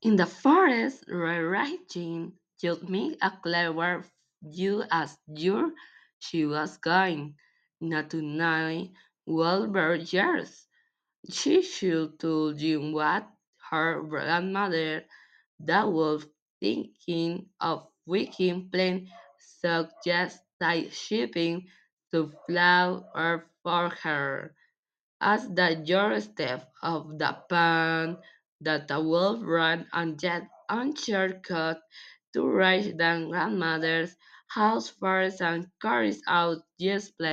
In the forest, raging, just make a clever you as sure she was going, not to nine Wilbur years. She should told you what her grandmother, that was thinking of weekend plan, suggested shipping to flower for her. As the doorstep of the pond, that the wolf ran and jet on shortcut to reach the grandmother's house first and carries out this plan.